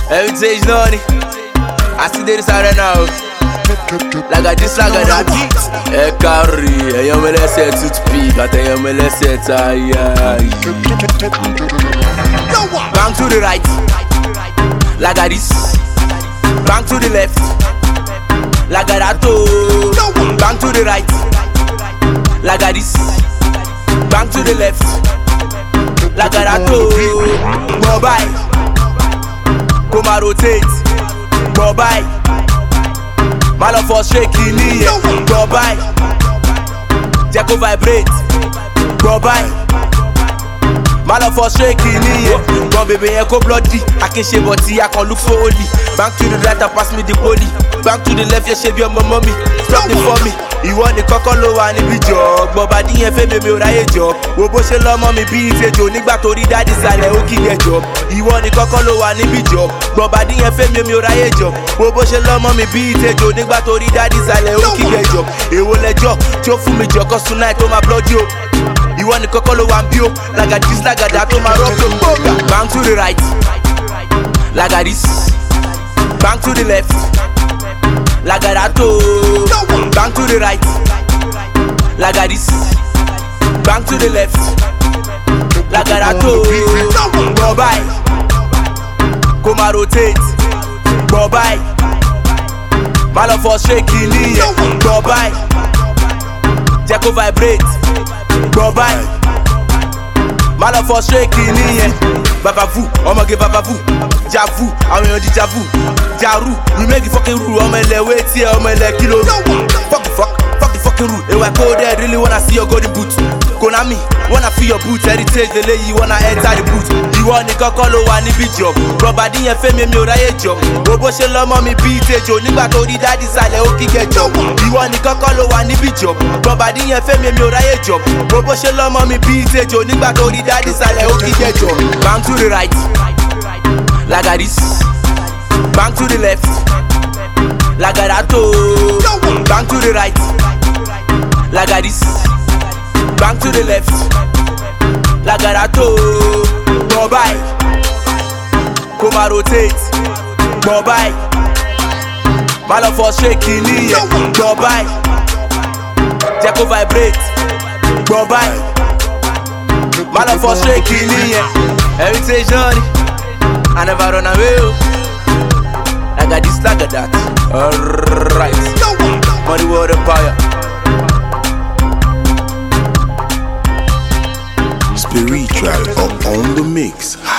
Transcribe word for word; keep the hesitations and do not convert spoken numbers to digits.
Heritage Noni. I see there is right now. Like I just like that. Eh carry, eh yam let's say toothpick, I tell yam let's say tie. Bang to the right, like this. Bang to the left, like that. Bang to the right, like this. Bang to the left, like that. Mobile, come and rotate. Mobile, my love for shaking me. Mobile, Jacko vibrate. Mobile, my love for shaking me. Go baby, I go bloody. I can shave body, I can look for only. Back to the right, I pass me the body. Back to the left, you shave your mommy. Stop it for me. You want the kokolo and the big job. But body ain't fame, me or I job. Wobo she love mommy beat a job. Nigga to the daddy sale, okay get job. You want the kokolo and the big job. But body ain't fame, me or I job. Wobo she love mommy beat a job. Nigga to the daddy sale, okay get job. You want a job, job for me job. Cause tonight on my blood yo. You want the kokolo and bio. Like a this, like a that on my rock. Bang to the right, like a this. Bang to the left, like a that. Bang to the right, like a this. Bang to the left, like a that. Mobile, come and rotate. Mobile, my love for shaking me. Mobile, Jacko vibrate. Mobile, my love for shaking me. Baba vous, on m'a give baba vous. J'avoue, on m'a dit j'avoue. Jaru, we make the fucking rule. On m'a let wait here, on m'a let kilo. Fuck the fuck, fuck the fucking rule. If I go there, really wanna see your golden boots. Konami, wanna feel your boots. Heritage, the lady, you wanna enter the boots. You want the kokolo and the big job. Robadi and fame, me or I job. Bobo she love mommy beat a job. Nigga to the daddy sale, okay get job. You want the kokolo and the big job. Robadi and fame, me or I job. Bobo she love mommy beat a job. Nigga to the daddy sale, okay get job. Bang to the right, like this. Bang to the left, like that. Bang to the right, like this. Bang to the left, like that. Mobile, come and rotate. Mobile, my love for shaking me. Mobile, Jacko vibrate. Mobile, my love for shaking me. Heritage Noni, I never run away. I got this, like that. Alright, money, water, fire. Spiritual up on the mix.